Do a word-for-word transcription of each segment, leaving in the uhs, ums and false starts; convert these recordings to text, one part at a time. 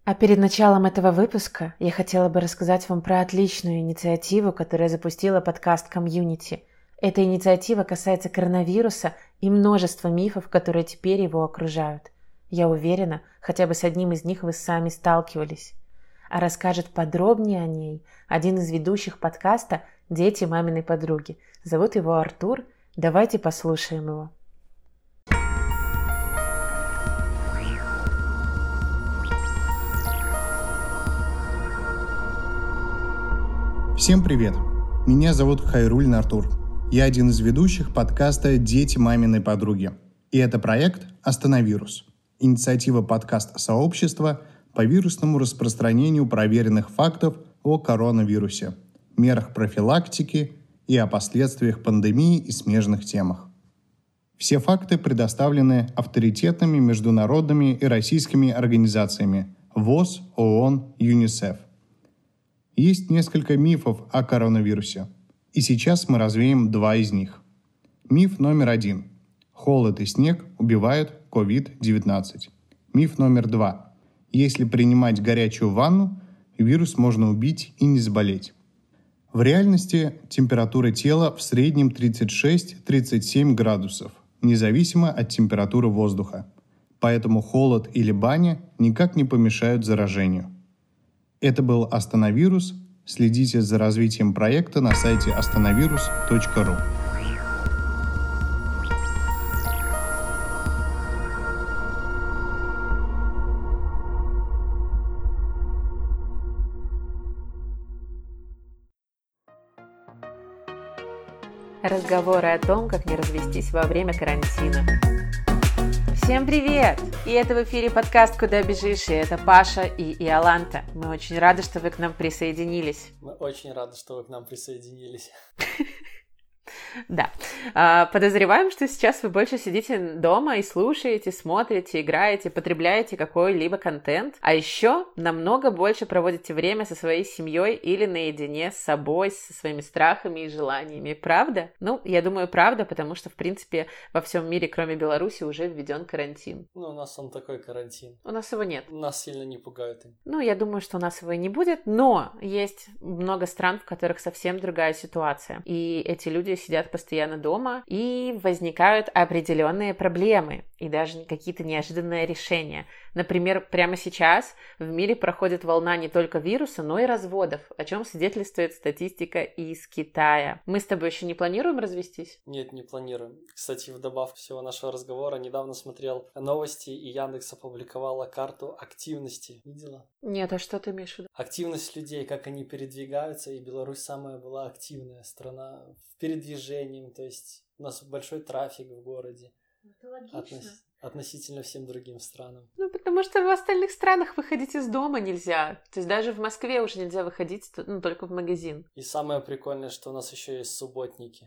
А перед началом этого выпуска я хотела бы рассказать вам про отличную инициативу, которую запустила подкаст «Комьюнити». Эта инициатива касается коронавируса и множества мифов, которые теперь его окружают. Я уверена, хотя бы с одним из них вы сами сталкивались. А расскажет подробнее о ней один из ведущих подкаста «Дети маминой подруги». Зовут его Артур. Давайте послушаем его. Всем привет! Меня зовут Хайруллин Артур. Я один из ведущих подкаста «Дети маминой подруги». И это проект «Остановирус». Инициатива подкаст-сообщества по вирусному распространению проверенных фактов о коронавирусе, мерах профилактики и о последствиях пандемии и смежных темах. Все факты предоставлены авторитетными международными и российскими организациями ВОЗ, ООН, ЮНИСЕФ. Есть несколько мифов о коронавирусе, и сейчас мы развеем два из них. Миф номер один. Холод и снег убивают ковид девятнадцать. Миф номер два. Если принимать горячую ванну, вирус можно убить и не заболеть. В реальности температура тела в среднем тридцать шесть - тридцать семь градусов, независимо от температуры воздуха. Поэтому холод или баня никак не помешают заражению. Это был «Остановирус». Следите за развитием проекта на сайте остановирус точка ру. Разговоры о том, как не развестись во время карантина. Всем привет! И это в эфире подкаст «Куда бежишь?» И это Паша и Иоланта. Мы очень рады, что вы к нам присоединились. Мы очень рады, что вы к нам присоединились. Да. Подозреваем, что сейчас вы больше сидите дома и слушаете, смотрите, играете, потребляете какой-либо контент, а еще намного больше проводите время со своей семьей или наедине с собой, со своими страхами и желаниями. Правда? Ну, я думаю, правда, потому что, в принципе, во всем мире, кроме Беларуси, уже введен карантин. Ну, у нас он такой карантин. У нас его нет. Нас сильно не пугают им. Ну, я думаю, что у нас его и не будет, но есть много стран, в которых совсем другая ситуация. И эти люди сидят постоянно дома, и возникают определенные проблемы и даже какие-то неожиданные решения. Например, прямо сейчас в мире проходит волна не только вируса, но и разводов, о чем свидетельствует статистика из Китая. Мы с тобой еще не планируем развестись? Нет, не планируем. Кстати, в добавку всего нашего разговора недавно смотрел новости, и Яндекс опубликовала карту активности. Видела? Нет, а что ты имеешь в виду? Активность людей, как они передвигаются, и Беларусь самая была активная страна в передвижении, то есть у нас большой трафик в городе. Это логично. Относ... Относительно всем другим странам. Ну, потому что в остальных странах выходить из дома нельзя. То есть даже в Москве уже нельзя выходить, ну, только в магазин. И самое прикольное, что у нас еще есть субботники.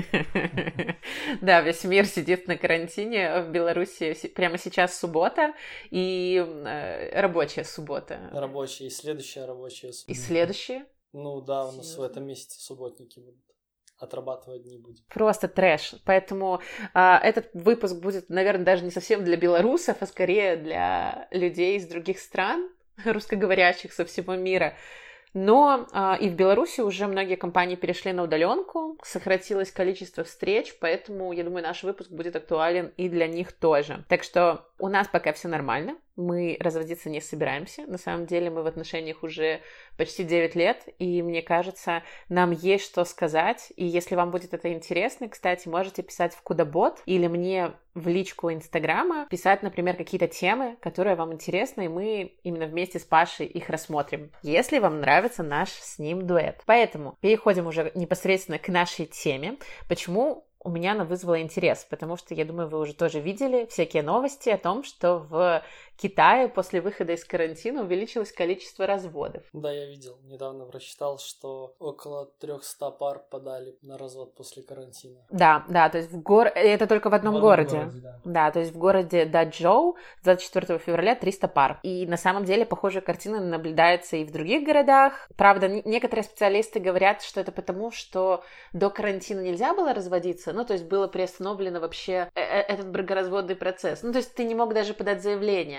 Да, весь мир сидит на карантине. В Беларуси прямо сейчас суббота и рабочая суббота. Рабочая и следующая рабочая суббота. И следующая? Ну да, у нас в этом месяце субботники будут. Отрабатывать дни будем. Просто трэш. Поэтому а, этот выпуск будет, наверное, даже не совсем для белорусов, а скорее для людей из других стран, русскоговорящих со всего мира. Но а, и в Беларуси уже многие компании перешли на удаленку, сократилось количество встреч, поэтому, я думаю, наш выпуск будет актуален и для них тоже. Так что у нас пока все нормально. Мы разводиться не собираемся. На самом деле мы в отношениях уже почти девять лет, и мне кажется, нам есть что сказать. И если вам будет это интересно, кстати, можете писать в Кудабот или мне в личку Инстаграма, писать, например, какие-то темы, которые вам интересны, и мы именно вместе с Пашей их рассмотрим, если вам нравится наш с ним дуэт. Поэтому переходим уже непосредственно к нашей теме. Почему у меня она вызвала интерес? Потому что, я думаю, вы уже тоже видели всякие новости о том, что в Китае после выхода из карантина увеличилось количество разводов. Да, я видел. Недавно прочитал, что около триста пар подали на развод после карантина. Да, да, то есть в гор... это только в одном, в одном городе. городе да. да, то есть в городе Дачжоу двадцать четвёртого февраля триста пар. И на самом деле похожая картина наблюдается и в других городах. Правда, некоторые специалисты говорят, что это потому, что до карантина нельзя было разводиться, ну, то есть было приостановлено вообще этот бракоразводный процесс. Ну, то есть ты не мог даже подать заявление.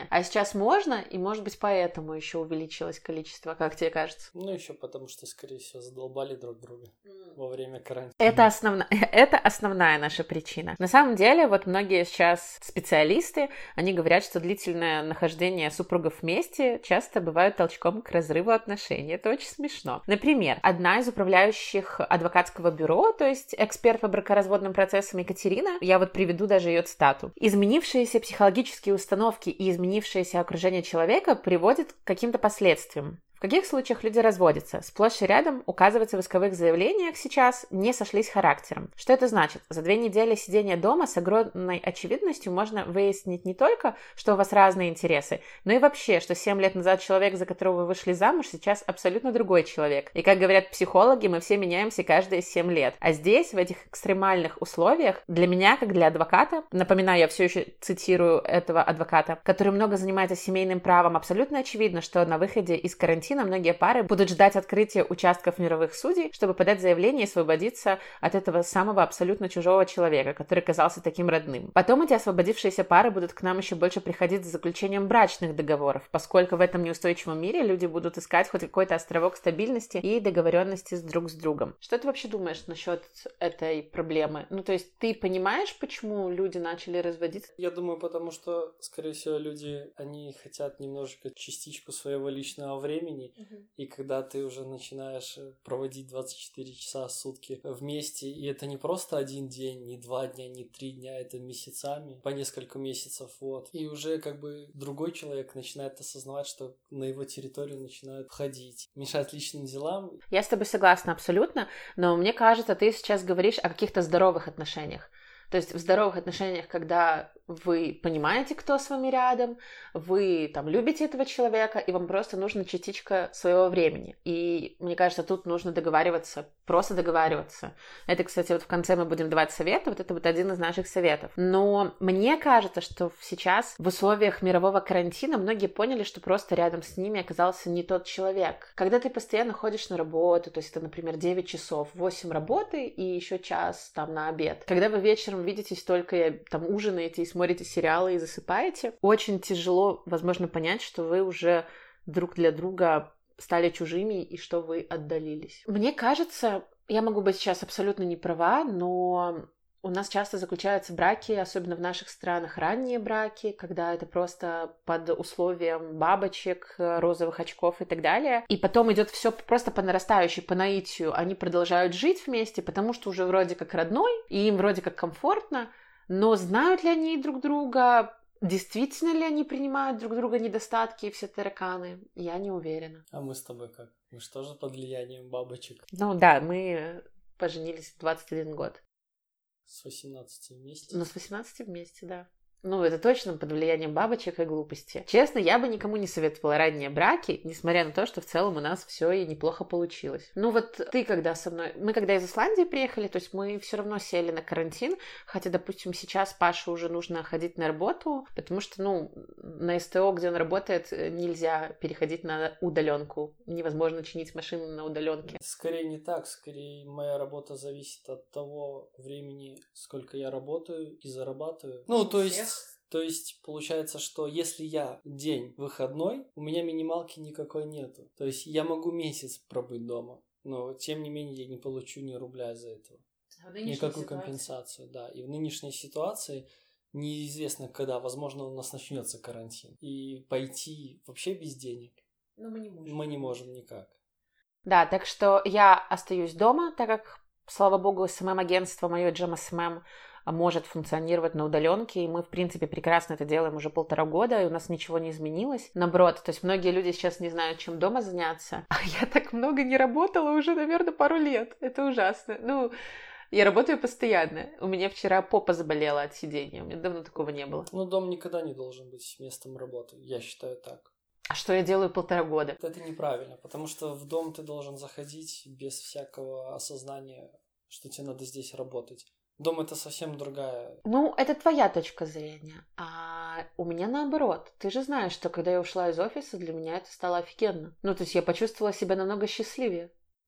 ранее. А сейчас можно, и, может быть, поэтому еще увеличилось количество, как тебе кажется? Ну, еще потому что, скорее всего, задолбали друг друга mm. во время карантина. Это, основна... это основная наша причина. На самом деле, вот многие сейчас специалисты, они говорят, что длительное нахождение супругов вместе часто бывает толчком к разрыву отношений. Это очень смешно. Например, одна из управляющих адвокатского бюро, то есть эксперт по бракоразводным процессам Екатерина, я вот приведу даже ее цитату. Изменившиеся психологические установки и изменившееся окружение человека приводят к каким-то последствиям. В каких случаях люди разводятся? Сплошь и рядом указывается в исковых заявлениях сейчас не сошлись характером. Что это значит? За две недели сидения дома с огромной очевидностью можно выяснить не только, что у вас разные интересы, но и вообще, что семь лет назад человек, за которого вы вышли замуж, сейчас абсолютно другой человек. И как говорят психологи, мы все меняемся каждые семь лет. А здесь, в этих экстремальных условиях, для меня, как для адвоката, напоминаю, я все еще цитирую этого адвоката, который много занимается семейным правом, абсолютно очевидно, что на выходе из карантина многие пары будут ждать открытия участков мировых судей, чтобы подать заявление и освободиться от этого самого абсолютно чужого человека, который казался таким родным. Потом эти освободившиеся пары будут к нам еще больше приходить за заключением брачных договоров, поскольку в этом неустойчивом мире люди будут искать хоть какой-то островок стабильности и договоренности с друг с другом. Что ты вообще думаешь насчет этой проблемы? Ну, то есть ты понимаешь, почему люди начали разводиться? Я думаю, потому что, скорее всего, люди, они хотят немножечко частичку своего личного времени. Uh-huh. И когда ты уже начинаешь проводить двадцать четыре часа в сутки вместе, и это не просто один день, не два дня, не три дня, это месяцами, по несколько месяцев, вот. И уже как бы другой человек начинает осознавать, что на его территорию начинают входить, мешать личным делам. Я с тобой согласна абсолютно, но мне кажется, ты сейчас говоришь о каких-то здоровых отношениях. То есть в здоровых отношениях, когда вы понимаете, кто с вами рядом, вы там любите этого человека, и вам просто нужна частичка своего времени. И мне кажется, тут нужно договариваться, просто договариваться. Это, кстати, вот в конце мы будем давать советы, вот это вот один из наших советов. Но мне кажется, что сейчас в условиях мирового карантина многие поняли, что просто рядом с ними оказался не тот человек. Когда ты постоянно ходишь на работу, то есть это, например, девять часов, восемь работы и еще час там на обед. Когда вы вечером видитесь только, там, ужинаете и смотрите сериалы и засыпаете, очень тяжело, возможно, понять, что вы уже друг для друга стали чужими и что вы отдалились. Мне кажется, я могу быть сейчас абсолютно не права, но у нас часто заключаются браки, особенно в наших странах, ранние браки, когда это просто под условием бабочек, розовых очков и так далее. И потом идет все просто по нарастающей, по наитию. Они продолжают жить вместе, потому что уже вроде как родной, и им вроде как комфортно. Но знают ли они друг друга? Действительно ли они принимают друг друга недостатки и все тараканы? Я не уверена. А мы с тобой как? Мы же тоже под влиянием бабочек. Ну да, мы поженились в двадцать один год. С восемнадцати вместе? Ну, с восемнадцати вместе, да. Ну, это точно под влиянием бабочек и глупости. Честно, я бы никому не советовала ранние браки, несмотря на то, что в целом у нас все и неплохо получилось. Ну вот ты когда со мной... Мы когда из Исландии приехали, то есть мы все равно сели на карантин, хотя, допустим, сейчас Паше уже нужно ходить на работу, потому что, ну, на СТО, где он работает, нельзя переходить на удаленку. Невозможно чинить машину на удаленке. Скорее не так, скорее моя работа зависит от того времени, сколько я работаю и зарабатываю. Ну, то есть... То есть, получается, что если я день выходной, у меня минималки никакой нету. То есть, я могу месяц пробыть дома, но, тем не менее, я не получу ни рубля из-за этого. Никакую ситуации. Компенсацию, да. И в нынешней ситуации неизвестно, когда, возможно, у нас начнется карантин. И пойти вообще без денег но мы не можем. Мы не можем никак. Да, так что я остаюсь дома, так как, слава богу, эс эм эм-агентство мое джем эс эм эм может функционировать на удаленке, и мы, в принципе, прекрасно это делаем уже полтора года, и у нас ничего не изменилось. Наоборот, то есть многие люди сейчас не знают, чем дома заняться. А я так много не работала уже, наверное, пару лет. Это ужасно. Ну, я работаю постоянно. У меня вчера попа заболела от сидения. У меня давно такого не было. Ну, дом никогда не должен быть местом работы. Я считаю так. А что я делаю полтора года? Это неправильно, потому что в дом ты должен заходить без всякого осознания, что тебе надо здесь работать. Дом — это совсем другая... Ну, это твоя точка зрения. А у меня наоборот. Ты же знаешь, что когда я ушла из офиса, для меня это стало офигенно. Ну, то есть я почувствовала себя намного счастливее.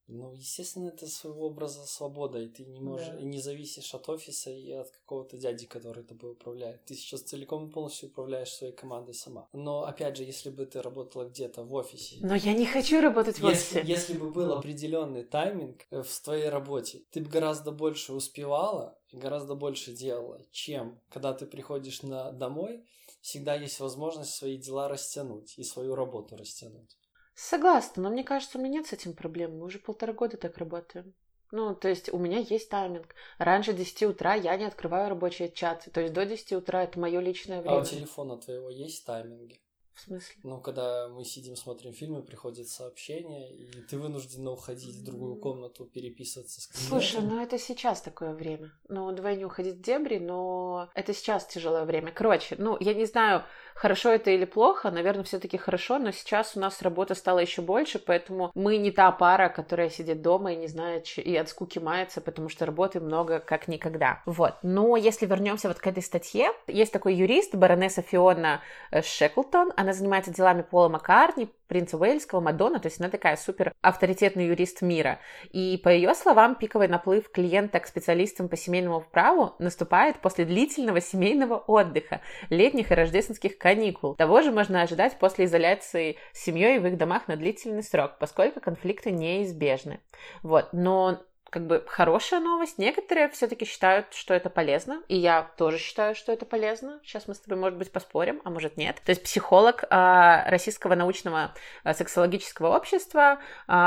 Ну, естественно, это своего образа свобода, и ты не можешь, да. и не зависишь от офиса и от какого-то дяди, который тобой управляет. Ты сейчас целиком и полностью управляешь своей командой сама. Но, опять же, если бы ты работала где-то в офисе... Но я не хочу работать в если, офисе. Если бы был определенный тайминг в твоей работе, ты бы гораздо больше успевала и гораздо больше делала, чем когда ты приходишь на, домой, всегда есть возможность свои дела растянуть и свою работу растянуть. Согласна, но мне кажется, у меня нет с этим проблем. Мы уже полтора года так работаем. Ну, то есть у меня есть тайминг. Раньше десяти утра я не открываю рабочий чат. То есть до десяти утра это мое личное время. А у телефона твоего есть тайминги? В смысле? Ну, когда мы сидим, смотрим фильмы, приходит сообщение, и ты вынуждена уходить в другую комнату, переписываться с клиентом. Слушай, ну это сейчас такое время. Ну, давай не уходить в дебри, но это сейчас тяжелое время. Короче, ну, я не знаю, хорошо это или плохо, наверное, все-таки хорошо, но сейчас у нас работа стала еще больше, поэтому мы не та пара, которая сидит дома и не знает, и от скуки мается, потому что работы много как никогда. Вот. Но если вернемся вот к этой статье, есть такой юрист, баронесса Фиона Шеклтон, она занимается делами Пола Маккартни, принца Уэльского, Мадонны, то есть она такая супер авторитетный юрист мира. И по ее словам, пиковый наплыв клиента к специалистам по семейному праву наступает после длительного семейного отдыха, летних и рождественских каникул. Того же можно ожидать после изоляции с семьей в их домах на длительный срок, поскольку конфликты неизбежны. Вот. Но как бы хорошая новость. Некоторые все-таки считают, что это полезно. И я тоже считаю, что это полезно. Сейчас мы с тобой, может быть, поспорим, а может нет. То есть психолог э, Российского научного э, сексологического общества э,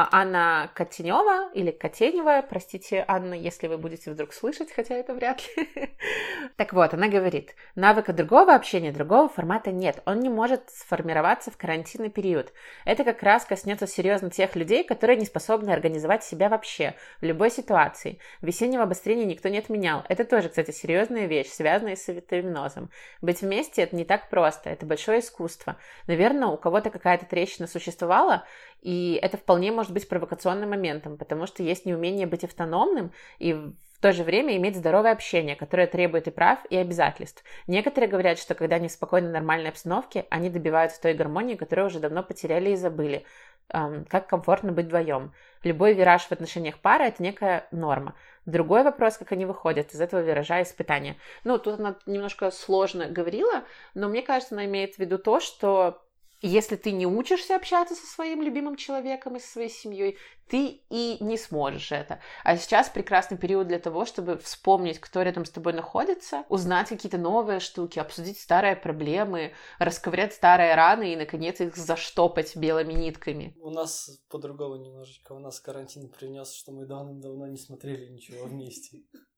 Анна Котенева, или Котенева, простите, Анна, если вы будете вдруг слышать, хотя это вряд ли. Так вот, она говорит, навыка другого общения, другого формата нет. Он не может сформироваться в карантинный период. Это как раз коснется серьезно тех людей, которые не способны организовать себя вообще в любой ситуации. Весеннего обострения никто не отменял. Это тоже, кстати, серьезная вещь, связанная с авитаминозом. Быть вместе — это не так просто, это большое искусство. Наверное, у кого-то какая-то трещина существовала, и это вполне может быть провокационным моментом, потому что есть неумение быть автономным и в то же время иметь здоровое общение, которое требует и прав, и обязательств. Некоторые говорят, что когда они в спокойной, нормальной обстановке, они добиваются той гармонии, которую уже давно потеряли и забыли. Эм, как комфортно быть вдвоем. Любой вираж в отношениях пары — это некая норма. Другой вопрос, как они выходят из этого виража испытания. Ну, тут она немножко сложно говорила, но мне кажется, она имеет в виду то, что если ты не учишься общаться со своим любимым человеком и со своей семьей, ты и не сможешь это. А сейчас прекрасный период для того, чтобы вспомнить, кто рядом с тобой находится, узнать какие-то новые штуки, обсудить старые проблемы, расковырять старые раны и, наконец, их заштопать белыми нитками. У нас по-другому немножечко. У нас карантин принес, что мы давно-давно не смотрели ничего вместе.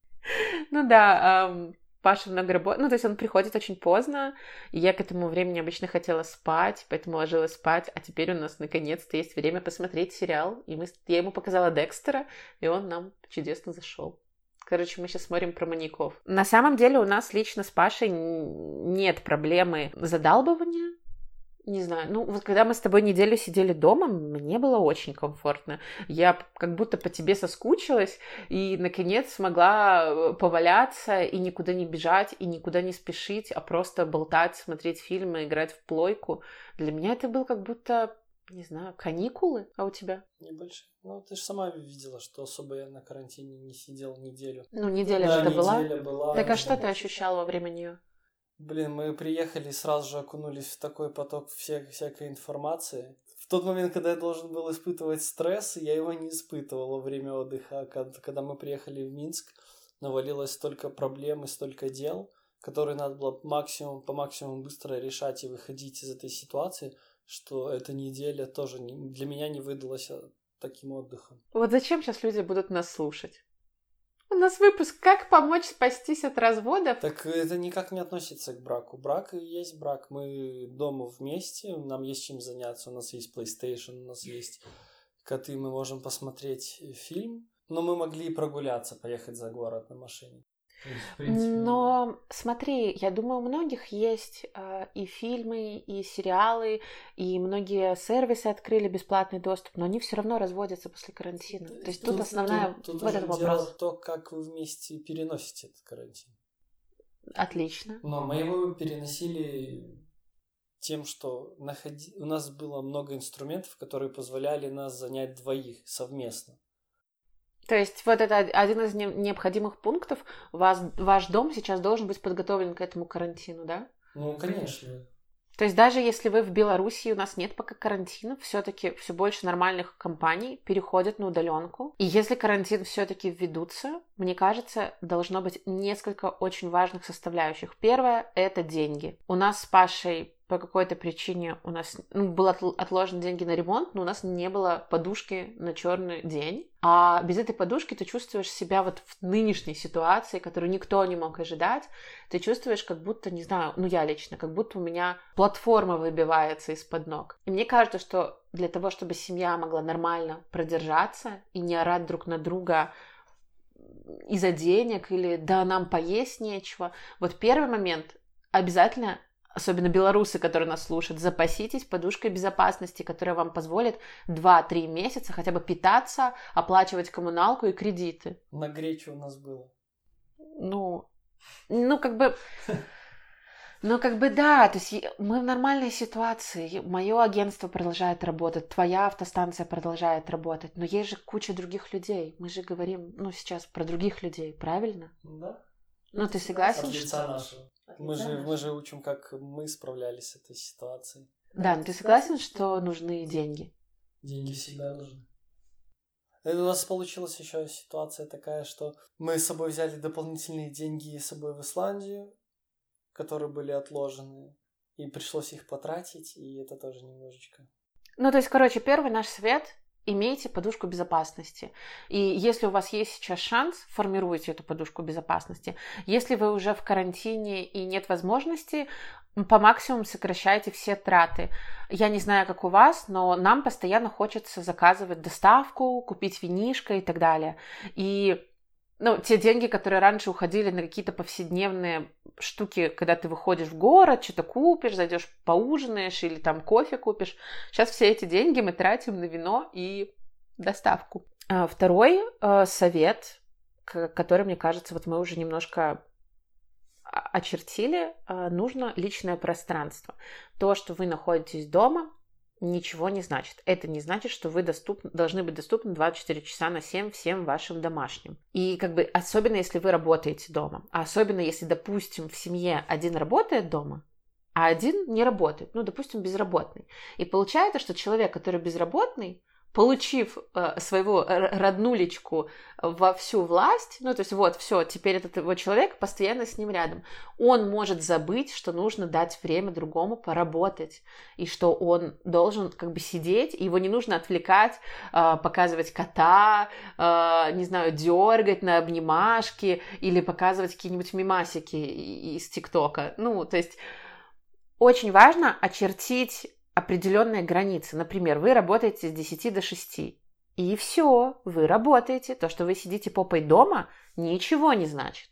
Ну да, Паша много работает, ну, то есть он приходит очень поздно, и я к этому времени обычно хотела спать, поэтому ложилась спать, а теперь у нас наконец-то есть время посмотреть сериал, и мы, я ему показала Декстера, и он нам чудесно зашел. Короче, мы сейчас смотрим про маньяков. На самом деле у нас лично с Пашей нет проблемы задалбывания. Не знаю, ну вот когда мы с тобой неделю сидели дома, мне было очень комфортно. Я как будто по тебе соскучилась и, наконец, смогла поваляться и никуда не бежать, и никуда не спешить, а просто болтать, смотреть фильмы, играть в плойку. Для меня это был как будто, не знаю, каникулы. А у тебя? Небольшие. Ну, ты же сама видела, что особо я на карантине не сидел неделю. Ну, неделя да, же это была. была. Так а что ты ощущал во время нее? Блин, мы приехали и сразу же окунулись в такой поток всякой, всякой информации. В тот момент, когда я должен был испытывать стресс, я его не испытывал во время отдыха. Когда мы приехали в Минск, навалилось столько проблем и столько дел, которые надо было максимум, по максимуму быстро решать и выходить из этой ситуации, что эта неделя тоже не, для меня не выдалась таким отдыхом. Вот зачем сейчас люди будут нас слушать? У нас выпуск «Как помочь спастись от разводов». Так это никак не относится к браку. Брак и есть брак. Мы дома вместе, нам есть чем заняться. У нас есть PlayStation, у нас есть коты, мы можем посмотреть фильм. Но мы могли и прогуляться, поехать за город на машине. Но смотри, я думаю, у многих есть э, и фильмы, и сериалы, и многие сервисы открыли бесплатный доступ, но они все равно разводятся после карантина. То есть тут, тут основная тут, тут в этот дело вопрос. То, как вы вместе переносите этот карантин. Отлично. Но мы его переносили тем, что находи... у нас было много инструментов, которые позволяли нас занять двоих совместно. То есть вот это один из необходимых пунктов. У вас, ваш дом сейчас должен быть подготовлен к этому карантину, да? Ну, конечно. То есть даже если вы в Беларуси, у нас нет пока карантина, все-таки все больше нормальных компаний переходят на удаленку. И если карантин все-таки введутся, мне кажется, должно быть несколько очень важных составляющих. Первое – это деньги. У нас с Пашей по какой-то причине у нас ну, было отложены деньги на ремонт, но у нас не было подушки на черный день. А без этой подушки ты чувствуешь себя вот в нынешней ситуации, которую никто не мог ожидать. Ты чувствуешь, как будто, не знаю, ну я лично, как будто у меня платформа выбивается из-под ног. И мне кажется, что для того, чтобы семья могла нормально продержаться и не орать друг на друга из-за денег или да, нам поесть нечего, вот первый момент обязательно, особенно белорусы, которые нас слушают, запаситесь подушкой безопасности, которая вам позволит два-три месяца хотя бы питаться, оплачивать коммуналку и кредиты. На гречу у нас было. Ну, ну как бы... Ну, как бы да, то есть мы в нормальной ситуации, мое агентство продолжает работать, твоя автостанция продолжает работать, но есть же куча других людей, мы же говорим, ну, сейчас про других людей, правильно? Да. Ну, ты согласен? От лица нашего. Мы же, мы же учим, как мы справлялись с этой ситуацией. Да, но ты согласен, что нужны деньги? Деньги всегда нужны. И у нас получилась еще ситуация такая, что мы с собой взяли дополнительные деньги с собой в Исландию, которые были отложены, и пришлось их потратить, и это тоже немножечко. Ну, то есть, короче, первый наш совет – имейте подушку безопасности. И если у вас есть сейчас шанс, формируйте эту подушку безопасности. Если вы уже в карантине и нет возможности, по максимуму сокращайте все траты. Я не знаю, как у вас, но нам постоянно хочется заказывать доставку, купить винишко и так далее. И ну, те деньги, которые раньше уходили на какие-то повседневные штуки, когда ты выходишь в город, что-то купишь, зайдешь поужинаешь или там кофе купишь. Сейчас все эти деньги мы тратим на вино и доставку. Второй э, совет, который, мне кажется, вот мы уже немножко очертили, э, нужно личное пространство. То, что вы находитесь дома, ничего не значит. Это не значит, что вы доступны, должны быть доступны двадцать четыре часа на семь всем вашим домашним. И как бы особенно, если вы работаете дома, а особенно, если, допустим, в семье один работает дома, а один не работает, ну, допустим, безработный. И получается, что человек, который безработный, получив э, своего роднулечку во всю власть, ну, то есть вот, все, теперь этот его человек постоянно с ним рядом, он может забыть, что нужно дать время другому поработать, и что он должен как бы сидеть, и его не нужно отвлекать, э, показывать кота, э, не знаю, дергать на обнимашки, или показывать какие-нибудь мемасики из ТикТока. Ну, то есть очень важно очертить определенные границы. Например, вы работаете с десяти до шести. И все, вы работаете. То, что вы сидите попой дома, ничего не значит.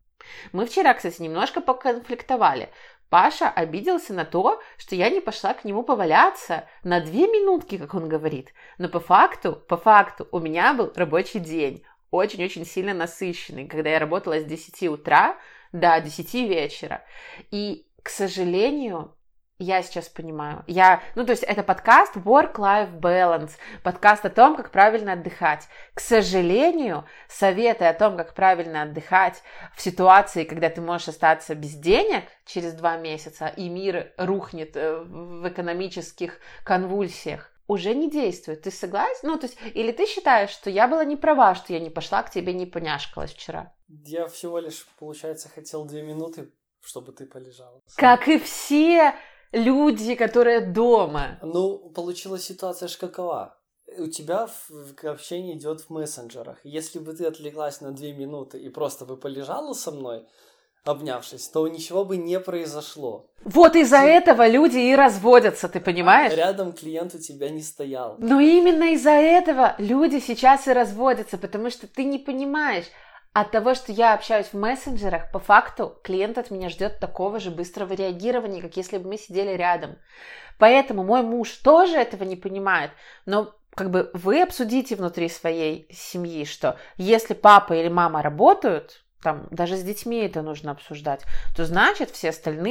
Мы вчера, кстати, немножко поконфликтовали. Паша обиделся на то, что я не пошла к нему поваляться на две минутки, как он говорит. Но по факту, по факту, у меня был рабочий день. Очень-очень сильно насыщенный, когда я работала с десяти утра до десяти вечера. И, к сожалению, я сейчас понимаю. Я, ну, то есть это подкаст Work-Life Balance, подкаст о том, как правильно отдыхать. К сожалению, советы о том, как правильно отдыхать в ситуации, когда ты можешь остаться без денег через два месяца, и мир рухнет в экономических конвульсиях, уже не действует. Ты согласен? Ну, то есть, или ты считаешь, что я была не права, что я не пошла к тебе, не поняшкалась вчера? Я всего лишь, получается, хотел две минуты, чтобы ты полежала. Как и все люди, которые дома. Ну, получилась ситуация ж какова. У тебя общение идет в мессенджерах. Если бы ты отвлеклась на две минуты и просто бы полежала со мной, обнявшись, то ничего бы не произошло. Вот из-за ты... этого люди и разводятся, ты понимаешь? Рядом клиент у тебя не стоял. Но именно из-за этого люди сейчас и разводятся, потому что ты не понимаешь. От того, что я общаюсь в мессенджерах, по факту клиент от меня ждет такого же быстрого реагирования, как если бы мы сидели рядом. Поэтому мой муж тоже этого не понимает. Но как бы вы обсудите внутри своей семьи, что если папа или мама работают, там даже с детьми это нужно обсуждать, то значит все остальные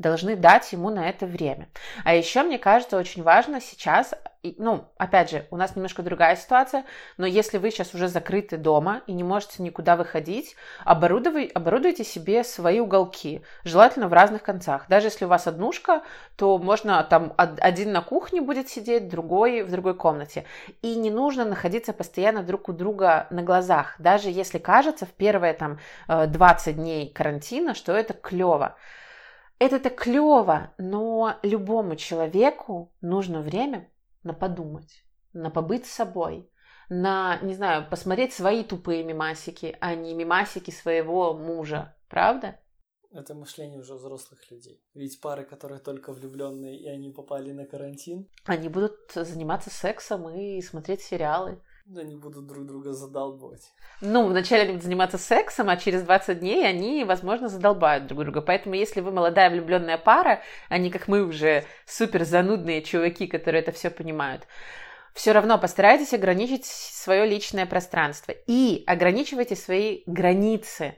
должны дать ему на это время. А еще, мне кажется, очень важно сейчас, ну, опять же, у нас немножко другая ситуация, но если вы сейчас уже закрыты дома и не можете никуда выходить, оборудуй, оборудуйте себе свои уголки, желательно в разных концах. Даже если у вас однушка, то можно там один на кухне будет сидеть, другой в другой комнате. И не нужно находиться постоянно друг у друга на глазах, даже если кажется в первые там двадцать дней карантина, что это клево. Это-то клево, но любому человеку нужно время на подумать, на побыть с собой, на, не знаю, посмотреть свои тупые мемасики, а не мемасики своего мужа, правда? Это мышление уже взрослых людей. Ведь пары, которые только влюбленные, и они попали на карантин, они будут заниматься сексом и смотреть сериалы. Они будут друг друга задалбывать. Ну, вначале они будут заниматься сексом, а через двадцать дней они, возможно, задолбают друг друга. Поэтому, если вы молодая влюбленная пара, а не как мы уже супер занудные чуваки, которые это все понимают, все равно постарайтесь ограничить свое личное пространство и ограничивайте свои границы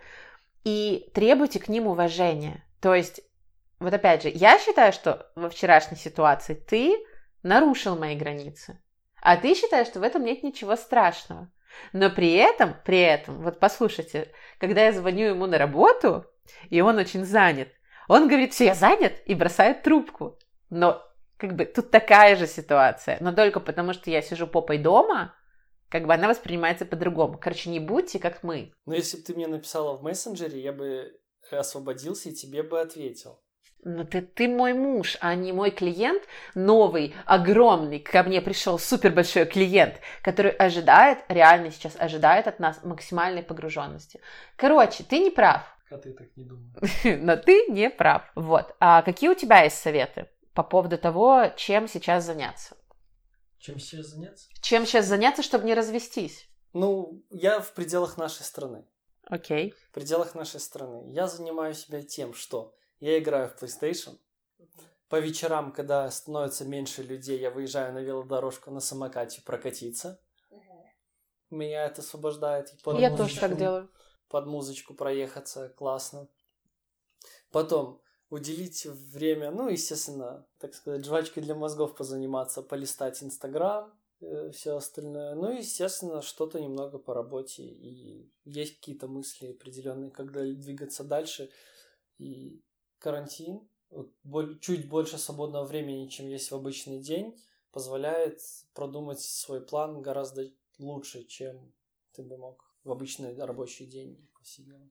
и требуйте к ним уважения. То есть, вот опять же, я считаю, что во вчерашней ситуации ты нарушил мои границы. А ты считаешь, что в этом нет ничего страшного. Но при этом, при этом, вот послушайте, когда я звоню ему на работу, и он очень занят, он говорит: все, я занят, и бросает трубку. Но как бы тут такая же ситуация. Но только потому, что я сижу попой дома, как бы она воспринимается по-другому. Короче, не будьте как мы. Но если бы ты мне написала в мессенджере, я бы освободился и тебе бы ответил. Но ты, ты мой муж, а не мой клиент, новый, огромный. Ко мне пришел супер большой клиент, который ожидает, реально сейчас ожидает от нас максимальной погруженности. Короче, ты не прав. А ты так не думаешь. Но ты не прав. Вот. А какие у тебя есть советы по поводу того, чем сейчас заняться? Чем сейчас заняться? Чем сейчас заняться, чтобы не развестись? Ну, я в пределах нашей страны. Окей. Okay. В пределах нашей страны. Я занимаю себя тем, что я играю в PlayStation. По вечерам, когда становится меньше людей, я выезжаю на велодорожку на самокате прокатиться. Меня это освобождает. Под я музычку, тоже так делаю. Под музычку проехаться. Классно. Потом уделить время, ну, естественно, так сказать, жвачкой для мозгов позаниматься, полистать Инстаграм, э, все остальное. Ну, естественно, что-то немного по работе. И есть какие-то мысли определенные, когда двигаться дальше. И карантин, чуть больше свободного времени, чем есть в обычный день, позволяет продумать свой план гораздо лучше, чем ты бы мог в обычный рабочий день повседневно.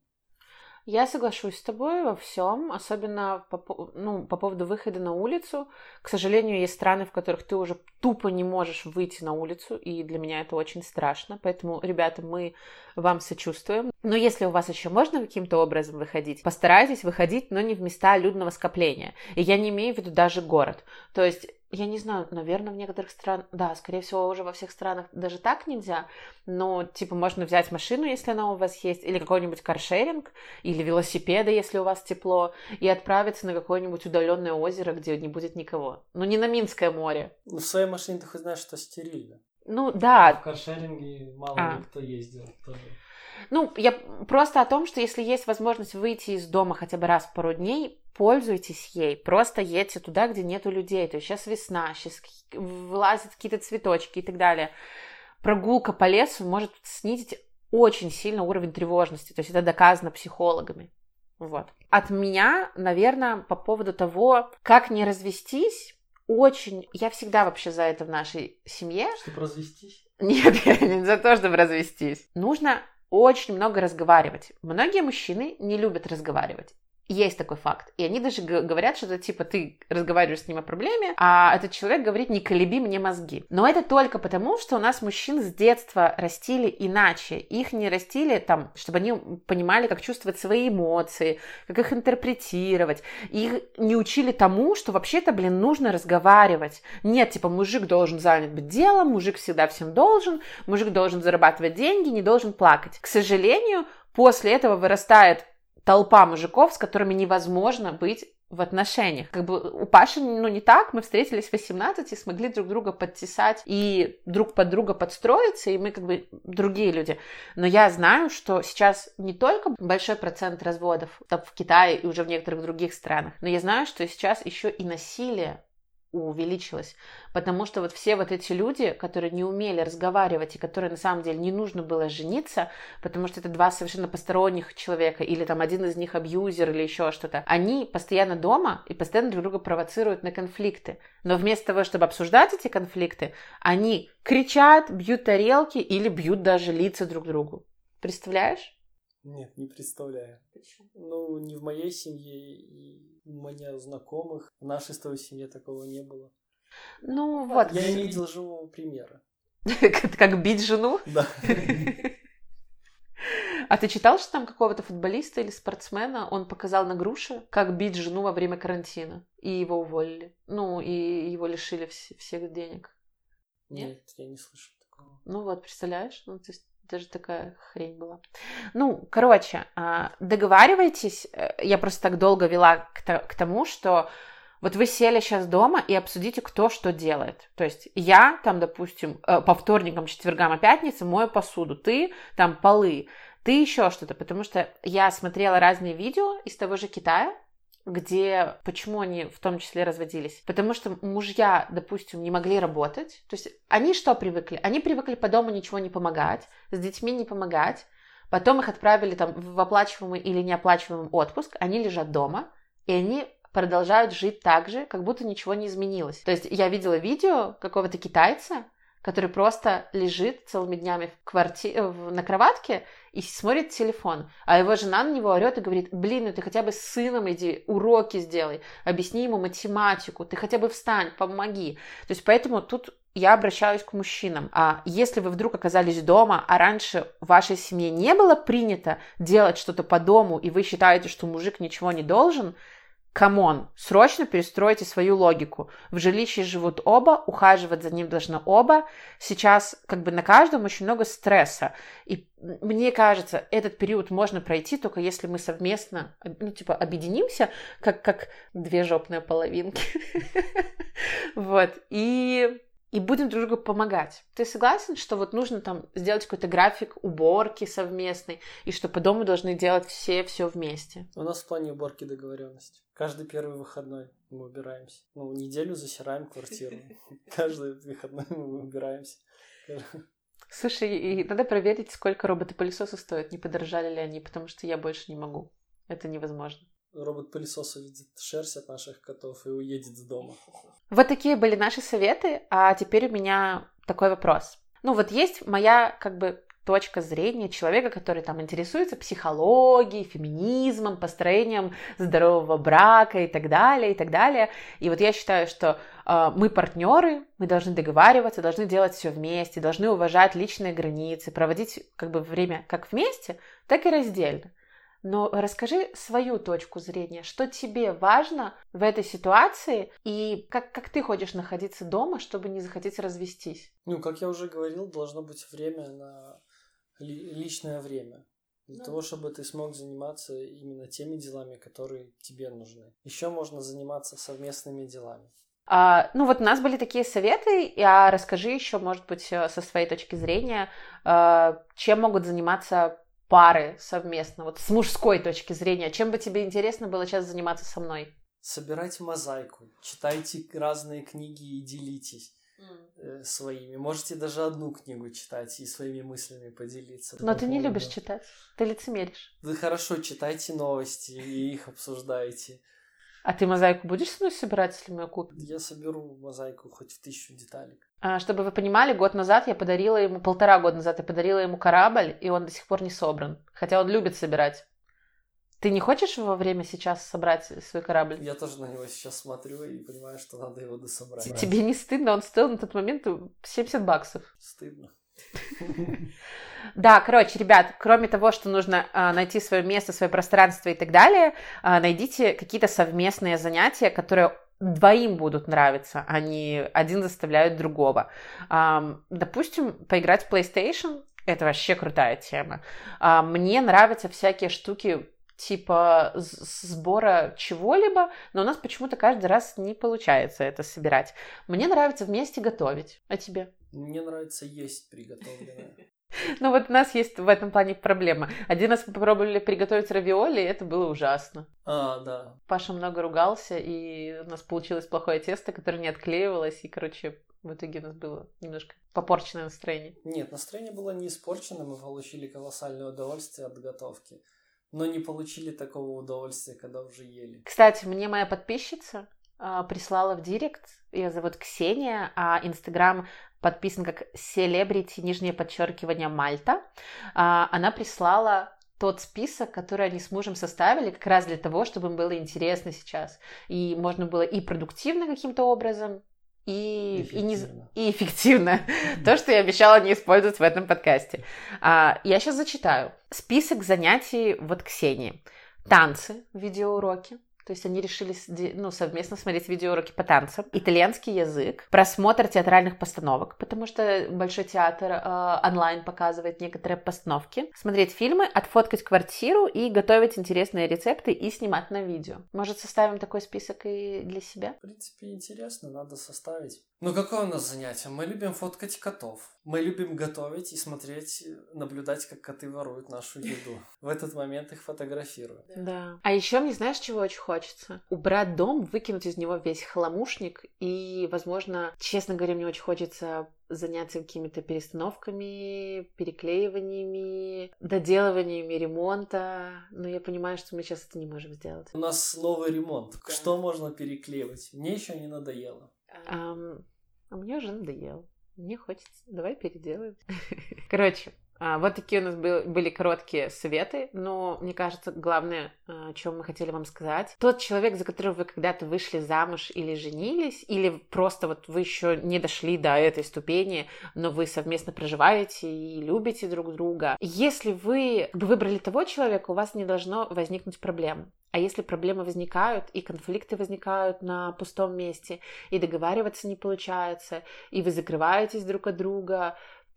Я соглашусь с тобой во всем, особенно по, ну, по поводу выхода на улицу. К сожалению, есть страны, в которых ты уже тупо не можешь выйти на улицу, и для меня это очень страшно. Поэтому, ребята, мы вам сочувствуем. Но если у вас еще можно каким-то образом выходить, постарайтесь выходить, но не в места людного скопления. И я не имею в виду даже город. То есть, я не знаю, наверное, в некоторых странах, да, скорее всего, уже во всех странах даже так нельзя, но, типа, можно взять машину, если она у вас есть, или какой-нибудь каршеринг, или велосипеды, если у вас тепло, и отправиться на какое-нибудь удаленное озеро, где не будет никого. Ну, не на Минское море. Ну, в своей машине ты хоть знаешь, что стерильно. Ну, да. А в каршеринге мало а. ли кто ездил тоже. Ну, я просто о том, что если есть возможность выйти из дома хотя бы раз в пару дней, пользуйтесь ей, просто едьте туда, где нету людей. То есть сейчас весна, сейчас вылазят какие-то цветочки и так далее. Прогулка по лесу может снизить очень сильно уровень тревожности. То есть это доказано психологами. Вот. От меня, наверное, по поводу того, как не развестись, очень... Я всегда вообще за это в нашей семье. Чтобы развестись? Нет, я не за то, чтобы развестись. Нужно очень много разговаривать. Многие мужчины не любят разговаривать. Есть такой факт. И они даже говорят, что это типа ты разговариваешь с ним о проблеме, а этот человек говорит: не колеби мне мозги. Но это только потому, что у нас мужчин с детства растили иначе. Их не растили там, чтобы они понимали, как чувствовать свои эмоции, как их интерпретировать. Их не учили тому, что вообще-то, блин, нужно разговаривать. Нет, типа мужик должен занят быть делом, мужик всегда всем должен, мужик должен зарабатывать деньги, не должен плакать. К сожалению, после этого вырастает толпа мужиков, с которыми невозможно быть в отношениях. Как бы у Паши, ну, не так, мы встретились в восемнадцать и смогли друг друга подтесать и друг под друга подстроиться, и мы как бы другие люди. Но я знаю, что сейчас не только большой процент разводов там, в Китае и уже в некоторых других странах, но я знаю, что сейчас еще и насилие увеличилось, потому что вот все вот эти люди, которые не умели разговаривать и которые на самом деле не нужно было жениться, потому что это два совершенно посторонних человека, или там один из них абьюзер или еще что-то, они постоянно дома и постоянно друг друга провоцируют на конфликты. Но вместо того, чтобы обсуждать эти конфликты, они кричат, бьют тарелки или бьют даже лица друг другу. Представляешь? Нет, не представляю. Почему? Ну, не в моей семье, и у меня знакомых. В нашей с твоей семье такого не было. Ну, вот. Я не видел живого примера. Как бить жену? Да. А ты читал, что там какого-то футболиста или спортсмена, он показал на груши, как бить жену во время карантина, и его уволили. Ну, и его лишили вс- всех денег. Нет? Нет, я не слышал такого. Ну вот, представляешь? Ну, то есть даже такая хрень была. Ну, короче, договаривайтесь. Я просто так долго вела к тому, что вот вы сели сейчас дома и обсудите, кто что делает. То есть я там, допустим, по вторникам, четвергам и пятницам мою посуду, ты там полы, ты еще что-то. Потому что я смотрела разные видео из того же Китая, где, почему они в том числе разводились? Потому что мужья, допустим, не могли работать. То есть они что привыкли? Они привыкли по дому ничего не помогать, с детьми не помогать. Потом их отправили там в оплачиваемый или неоплачиваемый отпуск. Они лежат дома, и они продолжают жить так же, как будто ничего не изменилось. То есть я видела видео какого-то китайца, который просто лежит целыми днями в кварти... на кроватке и смотрит телефон, а его жена на него орет и говорит: блин, ну ты хотя бы с сыном иди, уроки сделай, объясни ему математику, ты хотя бы встань, помоги. То есть поэтому тут я обращаюсь к мужчинам. А если вы вдруг оказались дома, а раньше в вашей семье не было принято делать что-то по дому, и вы считаете, что мужик ничего не должен, камон, срочно перестройте свою логику. В жилище живут оба, ухаживать за ним должны оба. Сейчас как бы на каждом очень много стресса. И мне кажется, этот период можно пройти только если мы совместно, ну, типа, объединимся, как, как две жопные половинки. Вот. И... И будем друг другу помогать. Ты согласен, что вот нужно там сделать какой-то график уборки совместный, и что по дому должны делать все все вместе? У нас в плане уборки договоренность. Каждый первый выходной мы убираемся. Ну, неделю засираем квартиру. Каждый выходной мы убираемся. Слушай, и надо проверить, сколько роботы-пылесосы стоят, не подорожали ли они, потому что я больше не могу. Это невозможно. Робот-пылесос увидит шерсть от наших котов и уедет с дома. Вот такие были наши советы, а теперь у меня такой вопрос. Ну вот есть моя как бы точка зрения человека, который там интересуется психологией, феминизмом, построением здорового брака и так далее, и так далее. И вот я считаю, что э, мы партнеры, мы должны договариваться, должны делать все вместе, должны уважать личные границы, проводить как бы время как вместе, так и раздельно. Но расскажи свою точку зрения, что тебе важно в этой ситуации и как, как ты хочешь находиться дома, чтобы не захотеть развестись? Ну, как я уже говорил, должно быть время на ли, личное время. Для да. того, чтобы ты смог заниматься именно теми делами, которые тебе нужны. Еще можно заниматься совместными делами. А, ну вот у нас были такие советы, а расскажи еще, может быть, со своей точки зрения, чем могут заниматься пары совместно, вот с мужской точки зрения. Чем бы тебе интересно было сейчас заниматься со мной? Собирайте мозаику, читайте разные книги и делитесь mm. своими. Можете даже одну книгу читать и своими мыслями поделиться. Но ты не любишь читать, ты лицемеришь. Вы хорошо читайте новости и их обсуждайте. А ты мозаику будешь со мной собирать, если мы ее купим? Я соберу мозаику хоть в тысячу деталек. А, чтобы вы понимали, год назад я подарила ему, полтора года назад я подарила ему корабль, и он до сих пор не собран. Хотя он любит собирать. Ты не хочешь во время сейчас собрать свой корабль? Я тоже на него сейчас смотрю и понимаю, что надо его дособрать. Тебе не стыдно? Он стоил на тот момент семьдесят баксов. Стыдно. Да, короче, ребят, кроме того, что нужно а, найти свое место, свое пространство и так далее, а, найдите какие-то совместные занятия, которые двоим будут нравиться, а не один заставляет другого. А, допустим, поиграть в PlayStation — это вообще крутая тема. А, мне нравятся всякие штуки типа сбора чего-либо, но у нас почему-то каждый раз не получается это собирать. Мне нравится вместе готовить. А тебе? Мне нравится есть приготовленное. Ну вот у нас есть в этом плане проблема. Один раз мы попробовали приготовить равиоли, и это было ужасно. А, да. Паша много ругался, и у нас получилось плохое тесто, которое не отклеивалось, и, короче, в итоге у нас было немножко попорченное настроение. Нет, настроение было не испорчено, мы получили колоссальное удовольствие от готовки, но не получили такого удовольствия, когда уже ели. Кстати, мне моя подписчица э, прислала в директ, ее зовут Ксения, а Инстаграм подписан как Celebrity, нижнее подчеркивание, Мальта. А, она прислала тот список, который они с мужем составили как раз для того, чтобы им было интересно сейчас. И можно было и продуктивно каким-то образом, и эффективно. И, не, и эффективно. То, что я обещала не использовать в этом подкасте. А, я сейчас зачитаю. Список занятий вот Ксении. Танцы, видеоуроки. То есть они решили ну, совместно смотреть видеоуроки по танцам, итальянский язык, просмотр театральных постановок, потому что Большой театр э, онлайн показывает некоторые постановки, смотреть фильмы, отфоткать квартиру и готовить интересные рецепты и снимать на видео. Может, составим такой список и для себя? В принципе, интересно, надо составить. Ну, какое у нас занятие? Мы любим фоткать котов. Мы любим готовить и смотреть, наблюдать, как коты воруют нашу еду. В этот момент их фотографируют. Да. А еще мне знаешь, чего очень хочется? Убрать дом, выкинуть из него весь хламушник и, возможно, честно говоря, мне очень хочется заняться какими-то перестановками, переклеиваниями, доделываниями ремонта. Но я понимаю, что мы сейчас это не можем сделать. У нас новый ремонт. Да. Что можно переклеивать? Мне еще не надоело. Um, а мне уже надоело. Мне хочется. Давай переделаем. Короче, вот такие у нас были короткие советы, но, мне кажется, главное, о чем мы хотели вам сказать. Тот человек, за которого вы когда-то вышли замуж или женились, или просто вот вы еще не дошли до этой ступени, но вы совместно проживаете и любите друг друга. Если вы выбрали того человека, у вас не должно возникнуть проблем. А если проблемы возникают, и конфликты возникают на пустом месте, и договариваться не получается, и вы закрываетесь друг от друга,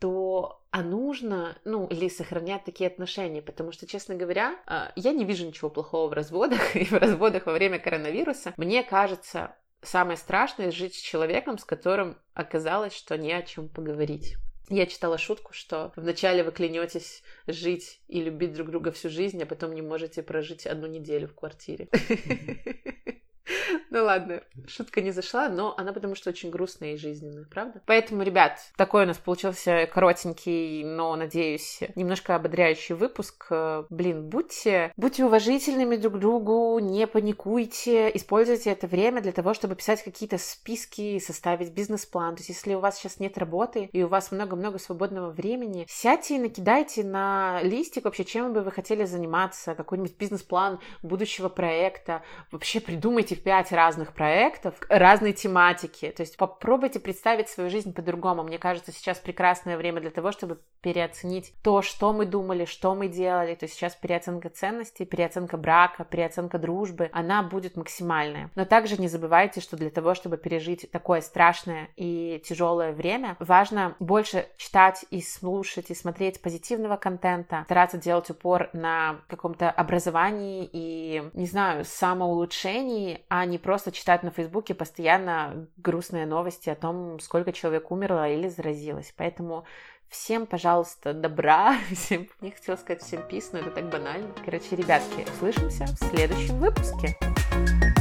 то а нужно, ну, или сохранять такие отношения, потому что, честно говоря, я не вижу ничего плохого в разводах, и в разводах во время коронавируса. Мне кажется, самое страшное — жить с человеком, с которым оказалось, что не о чем поговорить. Я читала шутку, что вначале вы клянетесь жить и любить друг друга всю жизнь, а потом не можете прожить одну неделю в квартире. Ну ладно, шутка не зашла, но она потому что очень грустная и жизненная, правда? Поэтому, ребят, такой у нас получился коротенький, но, надеюсь, немножко ободряющий выпуск. Блин, будьте, будьте уважительными друг к другу, не паникуйте, используйте это время для того, чтобы писать какие-то списки, составить бизнес-план. То есть, если у вас сейчас нет работы и у вас много-много свободного времени, сядьте и накидайте на листик вообще, чем бы вы хотели заниматься, какой-нибудь бизнес-план будущего проекта. Вообще придумайте в пять разных проектов, разной тематики. То есть попробуйте представить свою жизнь по-другому. Мне кажется, сейчас прекрасное время для того, чтобы переоценить то, что мы думали, что мы делали. То есть сейчас переоценка ценностей, переоценка брака, переоценка дружбы, она будет максимальная. Но также не забывайте, что для того, чтобы пережить такое страшное и тяжелое время, важно больше читать и слушать, и смотреть позитивного контента, стараться делать упор на каком-то образовании и, не знаю, самоулучшении, а не просто читать на Фейсбуке постоянно грустные новости о том, сколько человек умерло или заразилось. Поэтому всем, пожалуйста, добра. Всем, не хотела сказать всем пис, но это так банально. Короче, ребятки, услышимся в следующем выпуске.